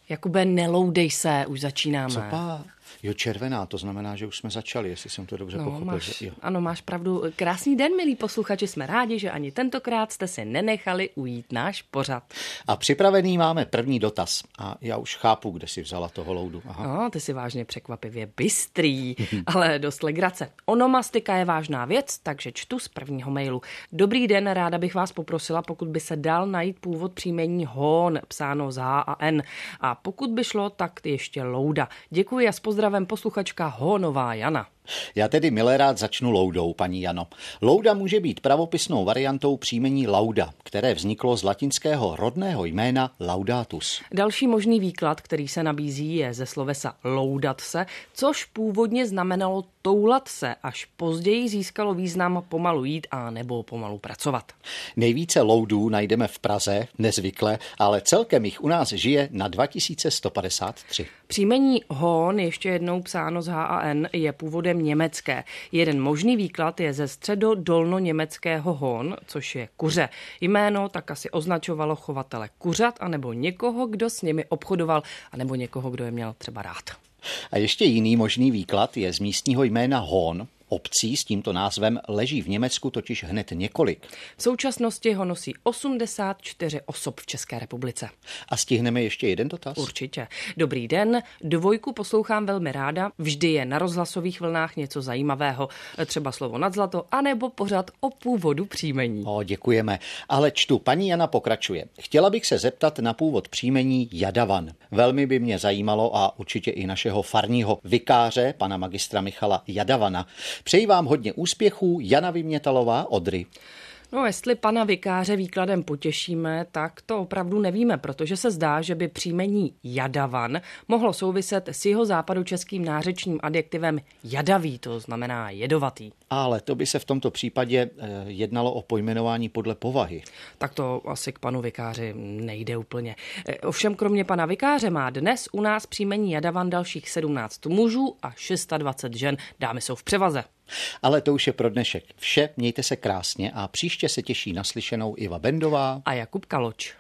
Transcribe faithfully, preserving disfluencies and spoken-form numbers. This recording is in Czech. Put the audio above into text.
Jakube, neloudej se, už začínáme. Co pa? Jo, červená, to znamená, že už jsme začali, jestli jsem to dobře no, pochopil. Máš, že, jo. Ano, máš pravdu. Krásný den, milí posluchači, jsme rádi, že ani tentokrát jste si nenechali ujít náš pořad. A připravený máme první dotaz. A já už chápu, kde si vzala toho loudu. Aha. No, ty jsi vážně překvapivě bystrý, ale dost legrace. Onomastika je vážná věc, takže čtu z prvního mailu. Dobrý den, ráda bych vás poprosila, pokud by se dal najít původ příjmení Hon, psáno z H a N. A pokud by šlo, tak ještě Louda. Děkuji a s pozdravem posluchačka Honová Jana. Já tedy milé rád začnu Loudou, paní Jano. Louda může být pravopisnou variantou příjmení Lauda, které vzniklo z latinského rodného jména Laudatus. Další možný výklad, který se nabízí, je ze slovesa loudat se, což původně znamenalo toulat se, až později získalo význam pomalu jít a nebo pomalu pracovat. Nejvíce loudů najdeme v Praze, nezvykle, ale celkem jich u nás žije na dva tisíce sto padesát tři. Příjmení Hon, ještě jednou psáno z H a N, je původem německé. Jeden možný výklad je ze středodolno-německého Hon, což je kuře. Jméno tak asi označovalo chovatele kuřat anebo někoho, kdo s nimi obchodoval, anebo někoho, kdo je měl třeba rád. A ještě jiný možný výklad je z místního jména Hon. Obcí s tímto názvem leží v Německu totiž hned několik. V současnosti ho nosí osmdesát čtyři osob v České republice. A stihneme ještě jeden dotaz? Určitě. Dobrý den, dvojku poslouchám velmi ráda. Vždy je na rozhlasových vlnách něco zajímavého, třeba slovo nad zlato, anebo pořad o původu příjmení. O, děkujeme. Ale čtu, paní Jana pokračuje. Chtěla bych se zeptat na původ příjmení Jadavan. Velmi by mě zajímalo a určitě i našeho farního vikáře, pana magistra Michala Jadavana. Přeji vám hodně úspěchů, Jana Vymětalová, Odry. No, jestli pana vikáře výkladem potěšíme, tak to opravdu nevíme, protože se zdá, že by příjmení Jadavan mohlo souviset s jeho západočeským nářečním adjektivem jadavý, to znamená jedovatý. Ale to by se v tomto případě jednalo o pojmenování podle povahy. Tak to asi k panu vikáři nejde úplně. Ovšem kromě pana vikáře má dnes u nás příjmení Jadavan dalších sedmnáct mužů a dvacet šest žen. Dámy jsou v převaze. Ale to už je pro dnešek vše, mějte se krásně a příště se těší naslyšenou Iva Bendová a Jakub Kaloč.